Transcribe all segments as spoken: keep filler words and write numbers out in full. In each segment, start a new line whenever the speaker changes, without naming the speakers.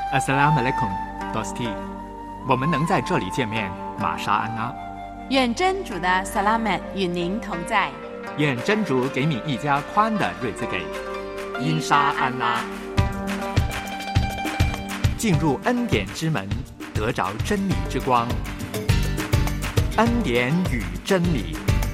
Assalamu alaikum, Dosti。我们能在这里见面，玛莎安拉。
愿真主的萨拉曼与您同在。
愿真主给你一家宽的瑞兹给。因沙安拉。进入恩典之门，得着真理之光。恩典与真理。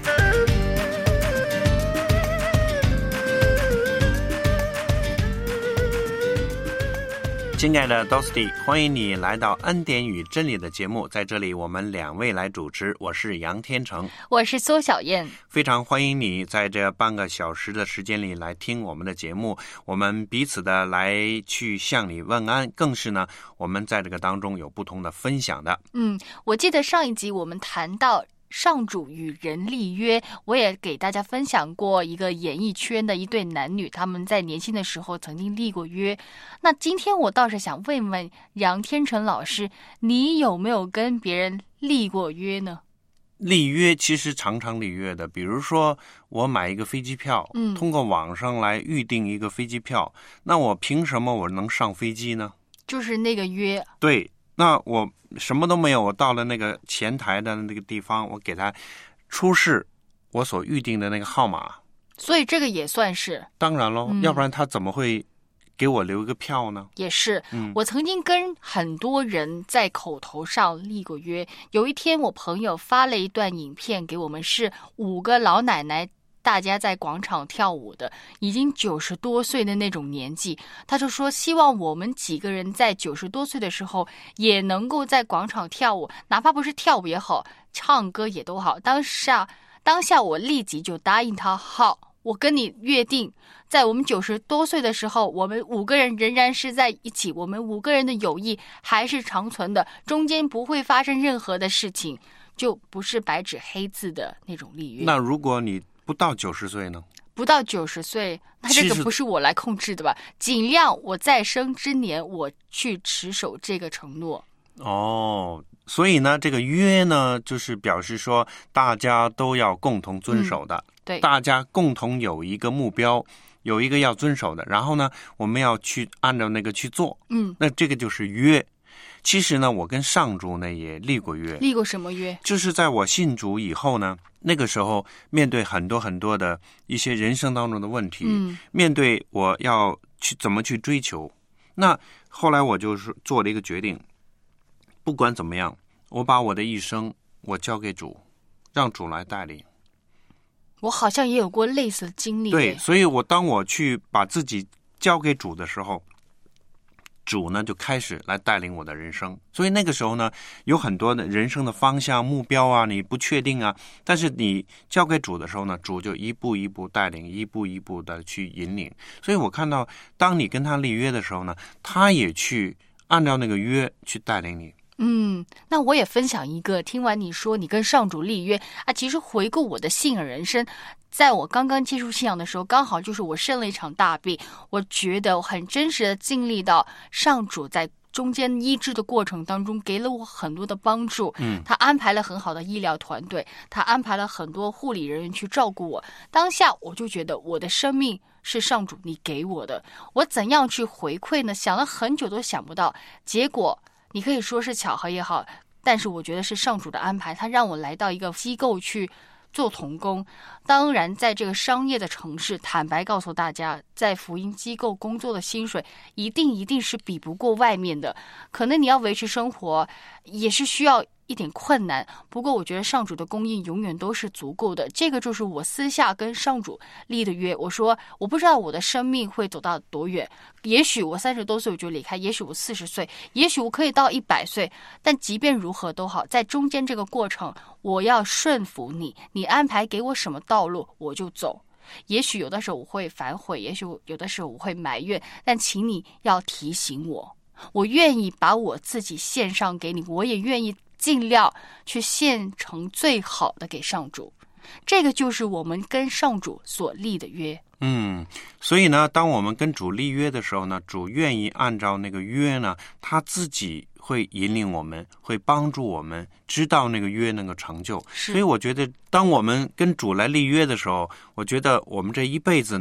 亲爱的 Dosti， 欢迎你来到恩典与真理的节目，在这里我们两位来主持，我是杨天成，
我是苏小燕，
非常欢迎你在这半个小时的时间里来听我们的节目，我们彼此的来去向你问安，更是呢我们在这个当中有不同的分享的。
嗯，我记得上一集我们谈到上主与人立约，我也给大家分享过一个演艺圈的一对男女，他们在年轻的时候曾经立过约。那今天我倒是想问问杨天成老师，你有没有跟别人立过约呢？
立约其实常常立约的，比如说我买一个飞机票，嗯，通过网上来预订一个飞机票，那我凭什么我能上飞机呢？
就是那个约。
对，那我什么都没有，我到了那个前台的那个地方，我给他出示我所预定的那个号码，
所以这个也算是。
当然咯、嗯、要不然他怎么会给我留一个票呢？
也是、
嗯、
我曾经跟很多人在口头上立过约。有一天我朋友发了一段影片给我们，是五个老奶奶大家在广场跳舞的，已经九十多岁的那种年纪，他就说希望我们几个人在九十多岁的时候也能够在广场跳舞，哪怕不是跳舞也好，唱歌也都好。当下当下我立即就答应他，好，我跟你约定，在我们九十多岁的时候，我们五个人仍然是在一起，我们五个人的友谊还是长存的，中间不会发生任何的事情，就不是白纸黑字的那种立约。
那如果你不到九十岁呢？
不到九十岁，那这个不是我来控制的吧？尽量我在生之年，我去持守这个承诺。
哦，所以呢，这个约呢，就是表示说大家都要共同遵守的。
嗯、对，
大家共同有一个目标，有一个要遵守的，然后呢，我们要去按照那个去做。
嗯，
那这个就是约。其实呢，我跟上主呢也立过约。
立过什么约？就是
在我信主以后呢，那个时候面对很多很多的一些人生当中的问题，
嗯，
面对我要去怎么去追求，那后来我就是做了一个决定，不管怎么样，我把我的一生我交给主，让主来带领。
我好像也有过类似的经历。
对，所以我当我去把自己交给主的时候，主呢就开始来带领我的人生。所以那个时候呢，有很多的人生的方向目标啊，你不确定啊，但是你交给主的时候呢，主就一步一步带领，一步一步的去引领。所以我看到当你跟他立约的时候呢，他也去按照那个约去带领你。
嗯，那我也分享一个，听完你说你跟上主立约啊，其实回顾我的信仰人生，在我刚刚接触信仰的时候，刚好就是我生了一场大病，我觉得我很真实的经历到上主在中间医治的过程当中给了我很多的帮助。
嗯，
他安排了很好的医疗团队，他安排了很多护理人员去照顾我。当下我就觉得我的生命是上主你给我的，我怎样去回馈呢？想了很久都想不到，结果你可以说是巧合也好，但是我觉得是上主的安排，他让我来到一个机构去做同工。当然在这个商业的城市，坦白告诉大家，在福音机构工作的薪水一定一定是比不过外面的，可能你要维持生活也是需要一点困难，不过我觉得上主的供应永远都是足够的。这个就是我私下跟上主立的约，我说我不知道我的生命会走到多远，也许我三十多岁我就离开，也许我四十岁，也许我可以到一百岁，但即便如何都好，在中间这个过程我要顺服你，你安排给我什么道路我就走。也许有的时候我会反悔，也许有的时候我会埋怨，但请你要提醒我，我愿意把我自己献上给你，我也愿意尽量去献成最好的给上主。这个就是我们跟上主所立的约。
嗯，所以呢，当我们跟主立约的时候呢，主愿意按照那个约呢，他自己会引领我们，会帮助我们知道那个约能够成就。所以我觉得当我们跟主来立约的时候，我觉得我们这一辈子呢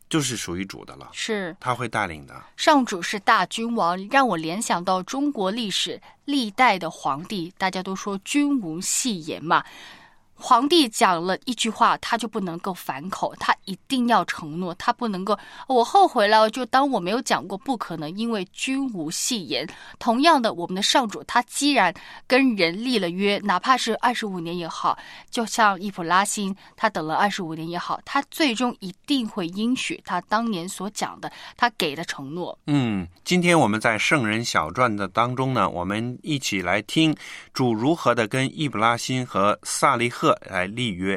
就是属于主的了，
是
他会带领的。
上主是大君王，让我联想到中国历史历代的皇帝，大家都说君无戏言嘛。皇帝讲了一句话，他就不能够反口，他一定要承诺，他不能够我后悔了就当我没有讲过，不可能，因为君无戏言。同样的，我们的上主他既然跟人立了约，哪怕是二十五年也好，就像易卜拉欣他等了二十五年也好，他最终一定会应许他当年所讲的，他给的承诺。
嗯，今天我们在圣人小传的当中呢，我们一起来听主如何的跟易卜拉欣和萨利赫来立约。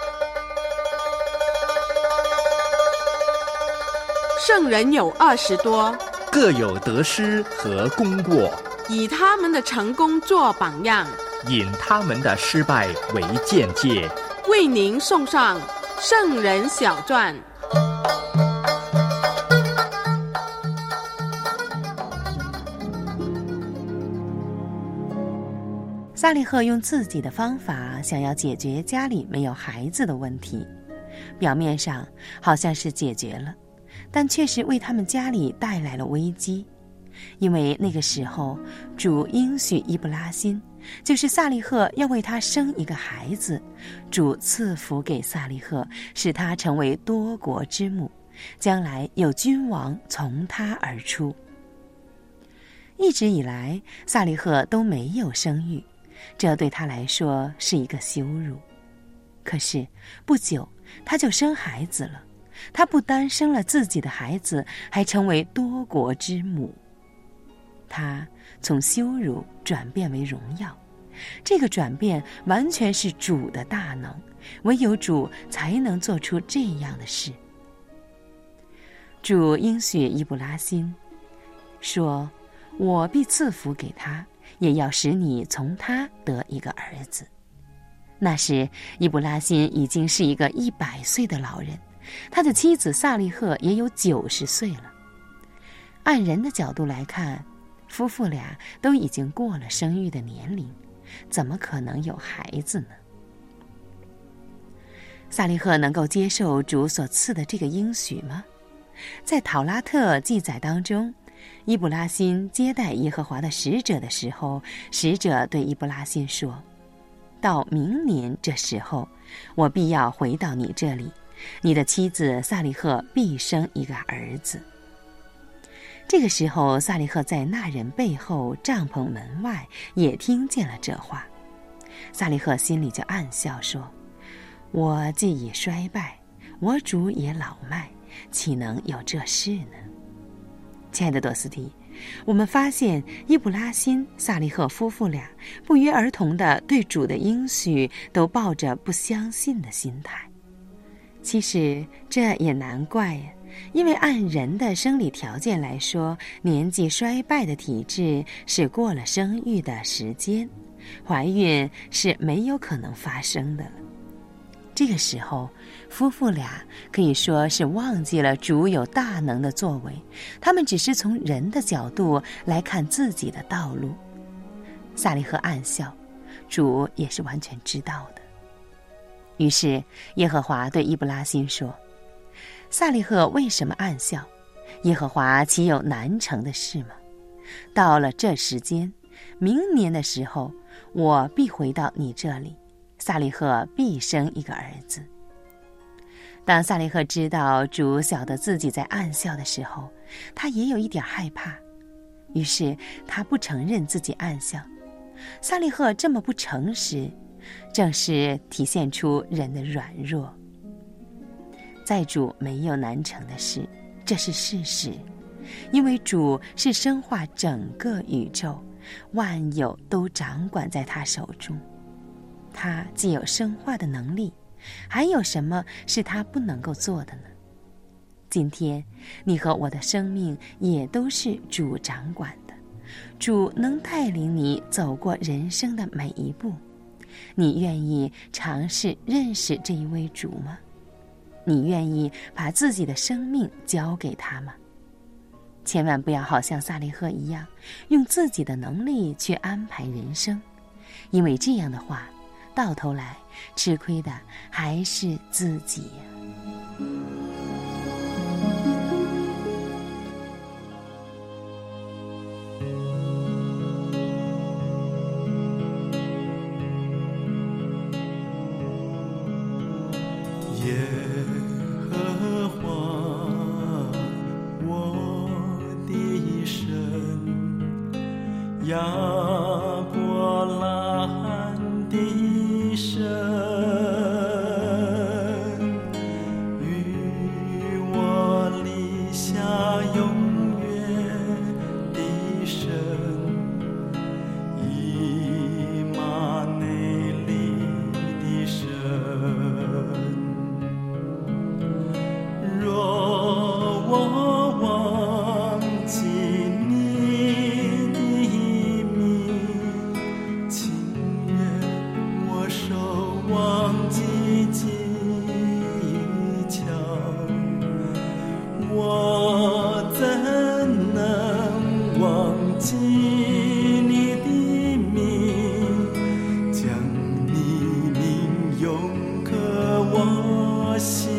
圣人有二十多，
各有得失和功过，
以他们的成功做榜样，
引他们的失败为鉴戒，
为您送上圣人小传。
萨利赫用自己的方法想要解决家里没有孩子的问题，表面上好像是解决了，但却是为他们家里带来了危机。因为那个时候主应许易卜拉欣，就是萨利赫要为他生一个孩子，主赐福给萨利赫，使他成为多国之母，将来有君王从他而出。一直以来萨利赫都没有生育，这对他来说是一个羞辱。可是不久他就生孩子了，他不单生了自己的孩子，还成为多国之母。他从羞辱转变为荣耀，这个转变完全是主的大能，唯有主才能做出这样的事。主应许易卜拉欣说，我必赐福给他，也要使你从他得一个儿子。那时易卜拉欣已经是一个一百岁的老人，他的妻子萨利赫也有九十岁了。按人的角度来看，夫妇俩都已经过了生育的年龄，怎么可能有孩子呢？萨利赫能够接受主所赐的这个应许吗？在讨拉特记载当中，易卜拉欣接待耶和华的使者的时候，使者对易卜拉欣说，到明年这时候，我必要回到你这里，你的妻子萨利赫必生一个儿子。这个时候萨利赫在那人背后帐篷门外也听见了这话，萨利赫心里就暗笑说，我既已衰败，我主也老迈，岂能有这事呢？亲爱的朵斯蒂，我们发现易卜拉欣、萨利赫夫妇俩不约而同地对主的应许都抱着不相信的心态。其实这也难怪呀，因为按人的生理条件来说，年纪衰败的体质是过了生育的时间，怀孕是没有可能发生的了。这个时候夫妇俩可以说是忘记了主有大能的作为，他们只是从人的角度来看自己的道路。萨利赫暗笑，主也是完全知道的。于是耶和华对易卜拉欣说，萨利赫为什么暗笑？耶和华岂有难成的事吗？到了这时间，明年的时候，我必回到你这里，萨利赫必生一个儿子。当萨利赫知道主晓得自己在暗笑的时候，他也有一点害怕，于是他不承认自己暗笑。萨利赫这么不诚实，正是体现出人的软弱。在主没有难成的事，这是事实，因为主是生化整个宇宙，万有都掌管在他手中。他既有生化的能力，还有什么是他不能够做的呢？今天你和我的生命也都是主掌管的，主能带领你走过人生的每一步。你愿意尝试认识这一位主吗？你愿意把自己的生命交给他吗？千万不要好像萨利赫一样，用自己的能力去安排人生，因为这样的话，到头来吃亏的还是自己呀。
亚伯拉罕的神，与我立下永约的神，以马内利的神。若我忘记你的名，情愿我手忘记技巧，我怎能忘记你的名，将你名永刻我心。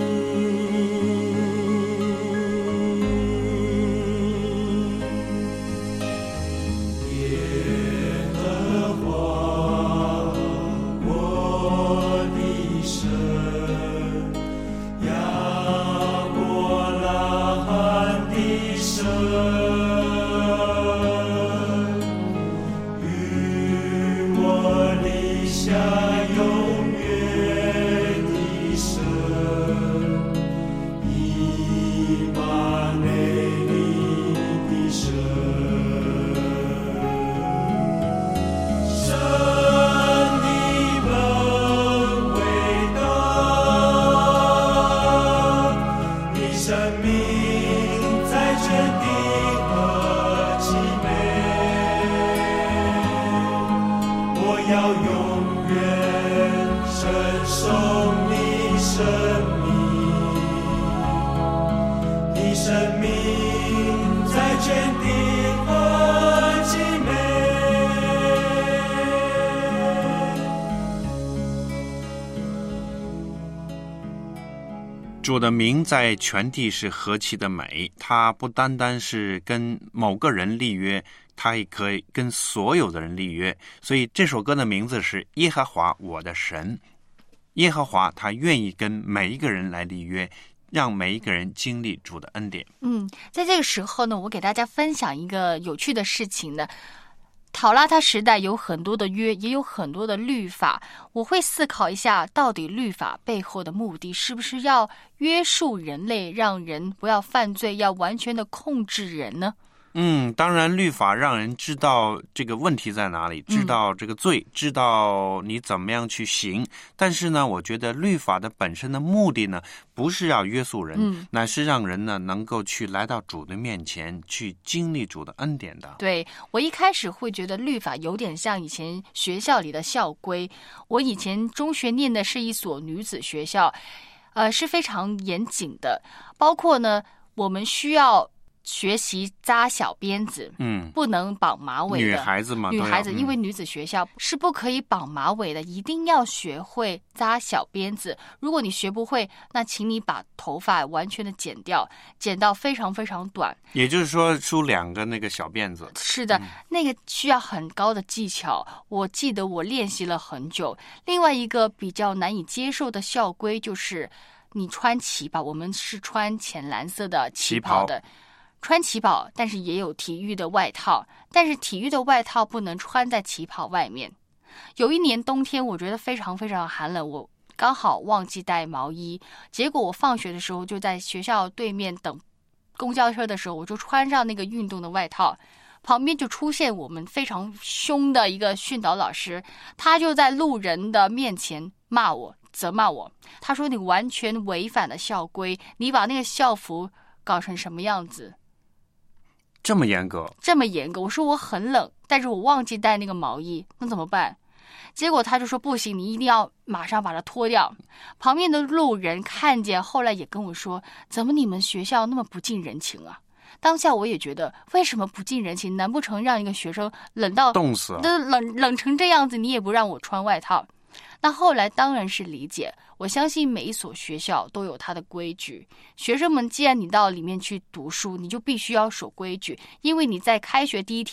主的名在全地是何其的美，他不单单是跟某个人立约，他也可以跟所有的人立约。所以这首歌的名字是耶和华我的神。耶和华他愿意跟每一个人来立约，让每一个人经历主的恩典。
嗯，在这个时候呢，我给大家分享一个有趣的事情呢。讨拉他时代有很多的约，也有很多的律法，我会思考一下，到底律法背后的目的是不是要约束人类，让人不要犯罪，要完全的控制人呢？
嗯，当然律法让人知道这个问题在哪里，知道这个罪，嗯、知道你怎么样去行。但是呢，我觉得律法的本身的目的呢，不是要约束人，嗯、乃是让人呢能够去来到主的面前，去经历主的恩典的。
对，我一开始会觉得律法有点像以前学校里的校规。我以前中学念的是一所女子学校，呃，是非常严谨的，包括呢，我们需要学习扎小辫子，嗯，不能绑马尾的。
女孩子嘛，
女孩子、嗯、因为女子学校是不可以绑马尾的，一定要学会扎小辫子。如果你学不会，那请你把头发完全的剪掉，剪到非常非常短。
也就是说，梳两个那个小辫子。
是的、嗯，那个需要很高的技巧。我记得我练习了很久。另外一个比较难以接受的校规就是，你穿旗袍，我们是穿浅蓝色的旗袍的。穿旗袍，但是也有体育的外套，但是体育的外套不能穿在旗袍外面。有一年冬天，我觉得非常非常寒冷，我刚好忘记带毛衣，结果我放学的时候就在学校对面等公交车的时候，我就穿上那个运动的外套，旁边就出现我们非常凶的一个训导老师，他就在路人的面前骂我，责骂我，他说你完全违反了校规，你把那个校服搞成什么样子？
这么严格，
这么严格。我说我很冷，但是我忘记带那个毛衣，那怎么办？结果他就说不行，你一定要马上把它脱掉。旁边的路人看见，后来也跟我说，怎么你们学校那么不近人情啊？当下我也觉得，为什么不近人情？难不成让一个学生冷到
冻死了，
冷冷成这样子，你也不让我穿外套？那后来当然是理解，我相信每一所学校都有它的规矩。学生们，既然你到里面去读书，你就必须要守规矩，因为你在开学第一天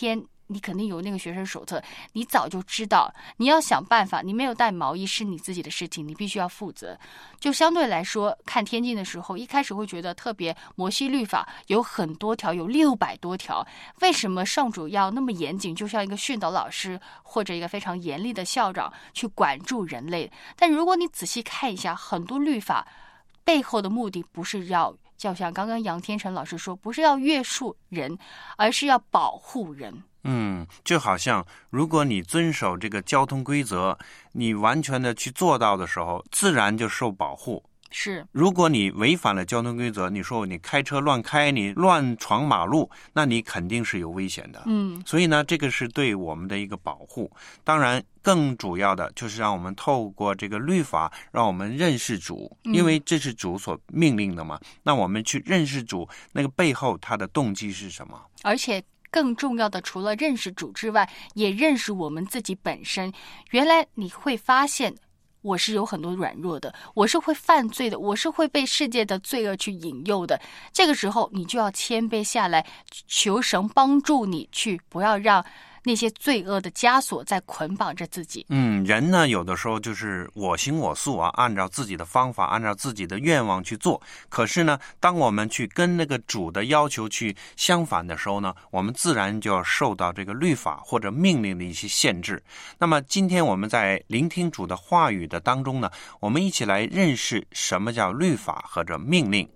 你肯定有那个学生手册，你早就知道你要想办法，你没有带毛衣是你自己的事情，你必须要负责。就相对来说看天经的时候，一开始会觉得特别摩西律法有很多条，有六百多条，为什么上主要那么严谨，就像一个训导老师或者一个非常严厉的校长去管住人类？但如果你仔细看一下，很多律法背后的目的不是要，就像刚刚杨天成老师说，不是要约束人，而是要保护人。
嗯，就好像如果你遵守这个交通规则，你完全的去做到的时候，自然就受保护。
是，
如果你违反了交通规则，你说你开车乱开，你乱闯马路，那你肯定是有危险的。
嗯，
所以呢，这个是对我们的一个保护。当然更主要的就是让我们透过这个律法让我们认识主，因为这是主所命令的嘛。嗯、那我们去认识主，那个背后他的动机是什么？
而且更重要的，除了认识主之外，也认识我们自己本身。原来你会发现我是有很多软弱的，我是会犯罪的，我是会被世界的罪恶去引诱的。这个时候你就要谦卑下来，求神帮助你去不要让那些罪恶的枷锁在捆绑着自己。
嗯，人呢有的时候就是我行我素啊，按照自己的方法，按照自己的愿望去做。可是呢，当我们去跟那个主的要求去相反的时候呢，我们自然就要受到这个律法或者命令的一些限制。那么今天我们在聆听主的话语的当中呢，我们一起来认识什么叫律法或者命令。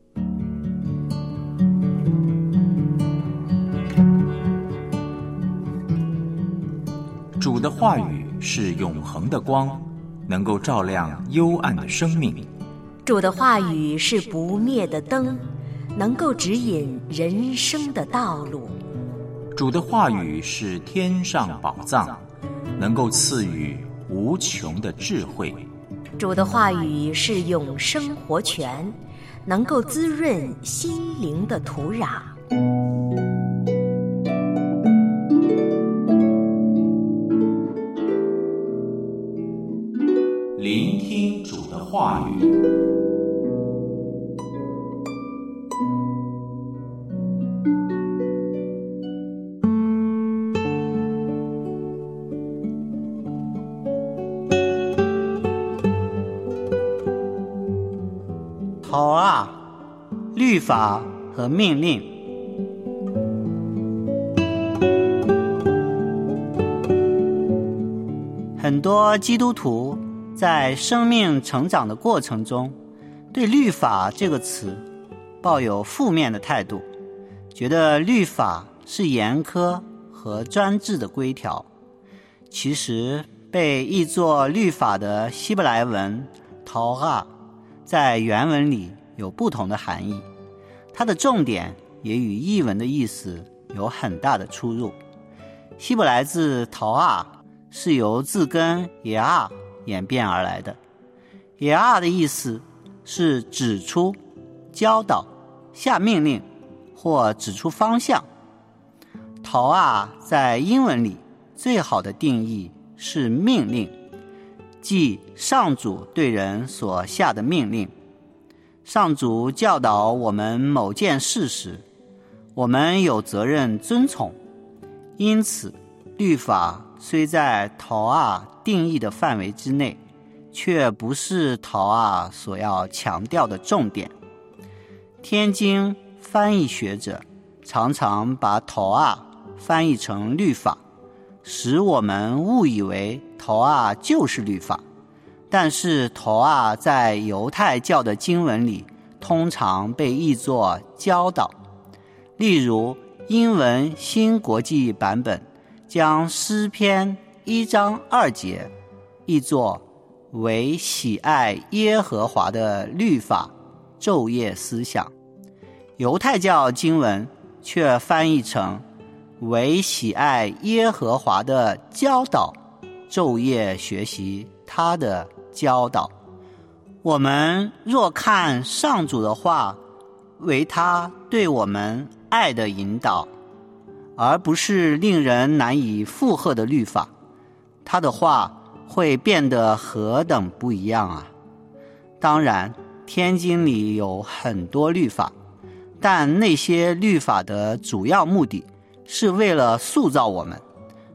主的话语是永恒的光，能够照亮幽暗的生命。
主的话语是不灭的灯，能够指引人生的道路。
主的话语是天上宝藏，能够赐予无穷的智慧。
主的话语是永生活泉，能够滋润心灵的土壤。
聆听主的话语。
头啊，律法和命令。很多基督徒在生命成长的过程中，对律法这个词抱有负面的态度，觉得律法是严苛和专制的规条。其实被译作律法的希伯来文陶哈在原文里有不同的含义，它的重点也与译文的意思有很大的出入。希伯来字陶哈是由字根耶啊演变而来的，耶啊的意思是指出、教导、下命令或指出方向。陶啊在英文里最好的定义是命令，即上主对人所下的命令。上主教导我们某件事时，我们有责任遵从。因此，律法虽在陶啊定义的范围之内，却不是陶啊所要强调的重点。天经翻译学者常常把陶啊翻译成律法，使我们误以为陶啊就是律法。但是陶啊在犹太教的经文里通常被译作教导。例如英文新国际版本将诗篇一章二节译作为喜爱耶和华的律法昼夜思想，犹太教经文却翻译成为喜爱耶和华的教导昼夜学习他的教导。我们若看上主的话为他对我们爱的引导，而不是令人难以负荷的律法，他的话会变得何等不一样啊！当然，天经里有很多律法，但那些律法的主要目的是为了塑造我们，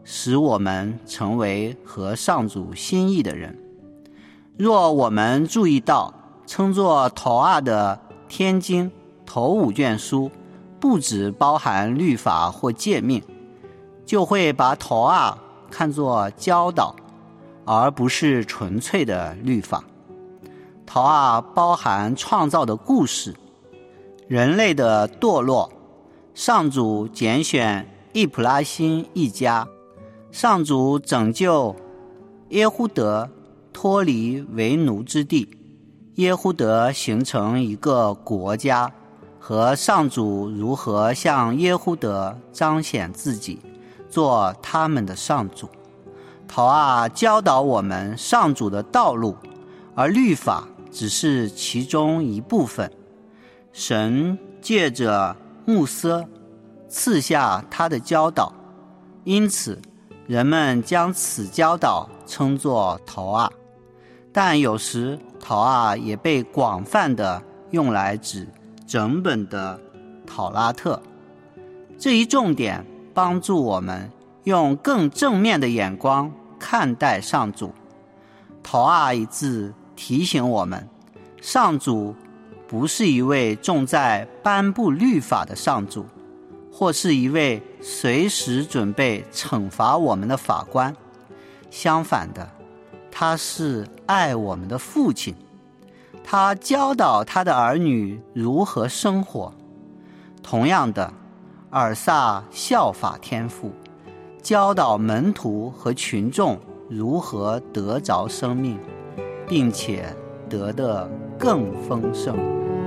使我们成为合上主心意的人。若我们注意到称作头二的天经头五卷书不只包含律法或诫命，就会把头二看作教导，而不是纯粹的律法。头二包含创造的故事，人类的堕落，上主拣选易普拉欣一家，上主拯救耶忽德脱离为奴之地，耶忽德形成一个国家，和上主如何向耶忽德彰显自己，做他们的上主。头二教导我们上主的道路，而律法只是其中一部分。神借着穆瑟赐下他的教导，因此人们将此教导称作头二。但有时头二也被广泛地用来指整本的讨拉特。这一重点帮助我们用更正面的眼光看待上主。头二一字提醒我们，上主不是一位重在颁布律法的上主，或是一位随时准备惩罚我们的法官。相反的，他是爱我们的父亲，他教导他的儿女如何生活。同样的，尔撒效法天父，教导门徒和群众如何得着生命，并且得得更丰盛。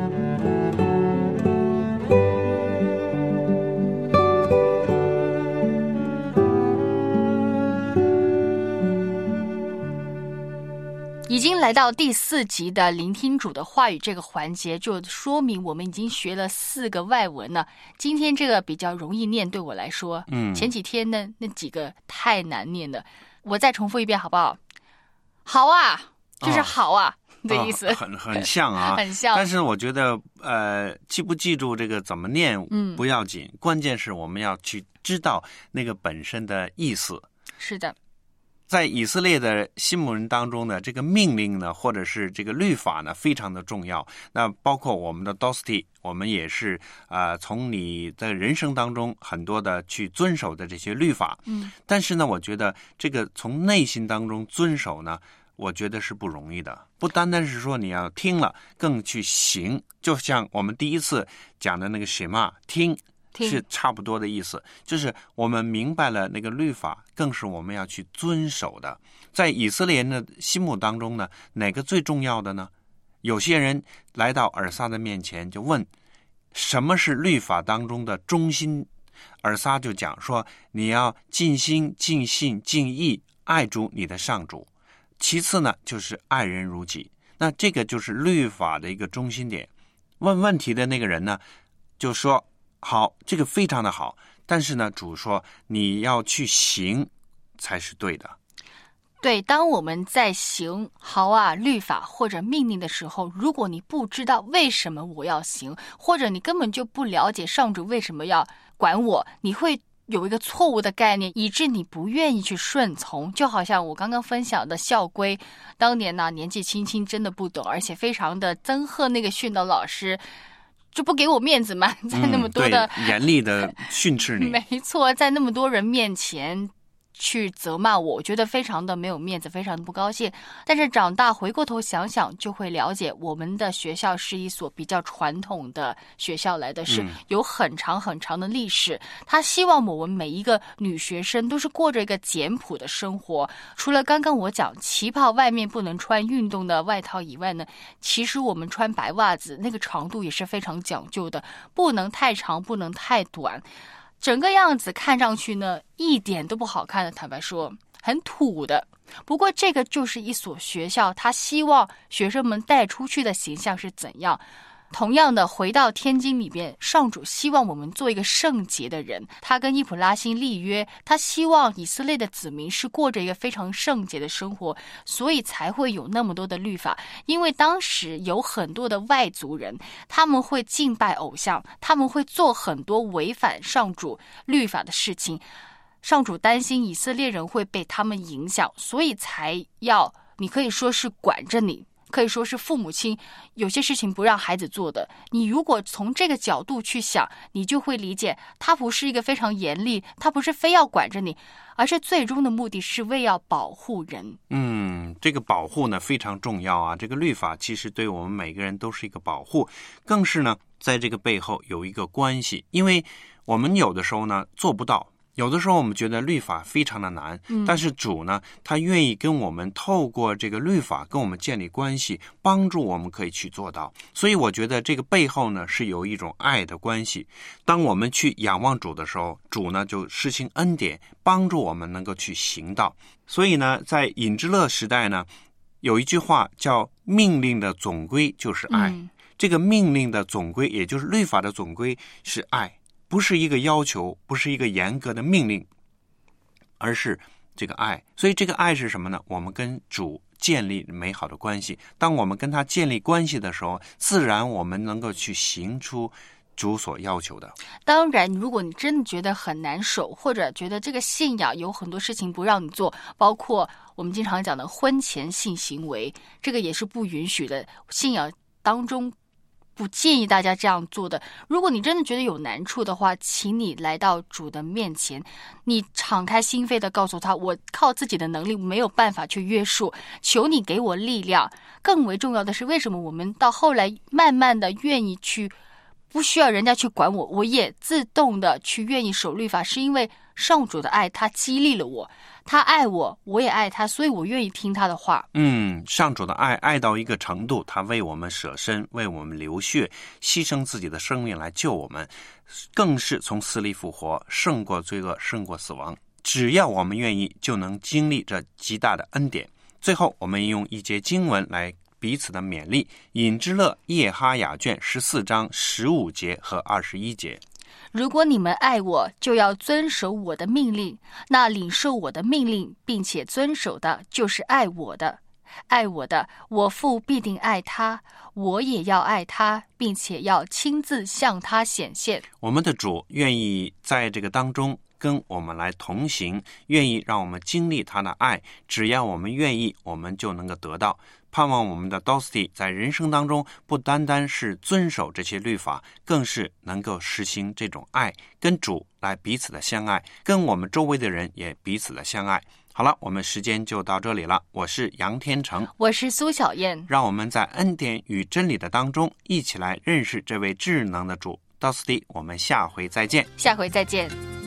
已经来到第四集的聆听主的话语这个环节，就说明我们已经学了四个外文了。今天这个比较容易念，对我来说，
嗯，
前几天呢那几个太难念了。我再重复一遍好不好？好啊，就是好啊、哦、的意思，
哦、很很像啊，
很像。
但是我觉得，呃，记不记住这个怎么念，
嗯，
不要紧，关键是我们要去知道那个本身的意思。
是的。
在以色列的新闻人当中呢，这个命令呢，或者是这个律法呢，非常的重要。那包括我们的 Dosti， 我们也是啊、呃，从你的人生当中很多的去遵守的这些律法。
嗯，
但是呢，我觉得这个从内心当中遵守呢，我觉得是不容易的。不单单是说你要听了，更去行。就像我们第一次讲的那个什么听。是差不多的意思，就是我们明白了那个律法，更是我们要去遵守的。在以色列人的心目当中呢，哪个最重要的呢？有些人来到尔撒的面前就问，什么是律法当中的中心？尔撒就讲说，你要尽心、尽性、尽意爱主你的上主。其次呢，就是爱人如己。那这个就是律法的一个中心点。问问题的那个人呢，就说，好，这个非常的好，但是呢，主说你要去行才是对的。
对，当我们在行好啊律法或者命令的时候，如果你不知道为什么我要行，或者你根本就不了解上主为什么要管我，你会有一个错误的概念，以致你不愿意去顺从。就好像我刚刚分享的校规，当年呢年纪轻轻真的不懂，而且非常的憎恨那个训导老师，就不给我面子嘛，在那么多的、
嗯、严厉的训斥你。
没错，在那么多人面前去责骂我，我觉得非常的没有面子，非常的不高兴。但是长大回过头想想，就会了解我们的学校是一所比较传统的学校来的，是有很长很长的历史。他希望我们每一个女学生都是过着一个简朴的生活。除了刚刚我讲旗袍外面不能穿运动的外套以外呢，其实我们穿白袜子那个长度也是非常讲究的，不能太长，不能太短。整个样子看上去呢，一点都不好看的，坦白说，很土的。不过这个就是一所学校，他希望学生们带出去的形象是怎样。同样的，回到天经里边，上主希望我们做一个圣洁的人。他跟易普拉欣立约，他希望以色列的子民是过着一个非常圣洁的生活，所以才会有那么多的律法。因为当时有很多的外族人，他们会敬拜偶像，他们会做很多违反上主律法的事情。 上主担心以色列人会被他们影响，所以才要，你可以说是管着你，可以说是父母亲有些事情不让孩子做的。你如果从这个角度去想，你就会理解他不是一个非常严厉，他不是非要管着你，而是最终的目的是为要保护人。
嗯，这个保护呢非常重要啊。这个律法其实对我们每个人都是一个保护，更是呢在这个背后有一个关系。因为我们有的时候呢做不到，有的时候我们觉得律法非常的难，
嗯、
但是主呢他愿意跟我们透过这个律法跟我们建立关系，帮助我们可以去做到。所以我觉得这个背后呢是有一种爱的关系。当我们去仰望主的时候，主呢就施行恩典，帮助我们能够去行道。所以呢在隐之乐时代呢，有一句话叫命令的总归就是爱、嗯、这个命令的总归也就是律法的总归是爱，不是一个要求，不是一个严格的命令，而是这个爱。所以这个爱是什么呢？我们跟主建立美好的关系，当我们跟他建立关系的时候，自然我们能够去行出主所要求的。
当然如果你真的觉得很难守，或者觉得这个信仰有很多事情不让你做，包括我们经常讲的婚前性行为，这个也是不允许的，信仰当中不建议大家这样做的。如果你真的觉得有难处的话，请你来到主的面前，你敞开心扉的告诉他，我靠自己的能力没有办法去约束，求你给我力量。更为重要的是，为什么我们到后来慢慢的愿意去，不需要人家去管我，我也自动的去愿意守律法，是因为上主的爱他激励了我，他爱我，我也爱他，所以我愿意听他的话。
嗯，上主的爱爱到一个程度，他为我们舍身，为我们流血，牺牲自己的生命来救我们，更是从死里复活，胜过罪恶，胜过死亡。只要我们愿意，就能经历这极大的恩典。最后我们用一节经文来彼此的勉励，隐之乐耶哈雅卷十四章十五节和二十一节。
如果你们爱我，就要遵守我的命令，那领受我的命令并且遵守的，就是爱我的。爱我的，我父必定爱他，我也要爱他，并且要亲自向他显现。
我们的主愿意在这个当中跟我们来同行，愿意让我们经历他的爱，只要我们愿意，我们就能够得到。盼望我们的 Dosty 在人生当中不单单是遵守这些律法，更是能够实行这种爱，跟主来彼此的相爱，跟我们周围的人也彼此的相爱。好了，我们时间就到这里了。我是杨天成，
我是苏小燕，
让我们在恩典与真理的当中一起来认识这位智能的主 Dosty。我们下回再见，
下回再见。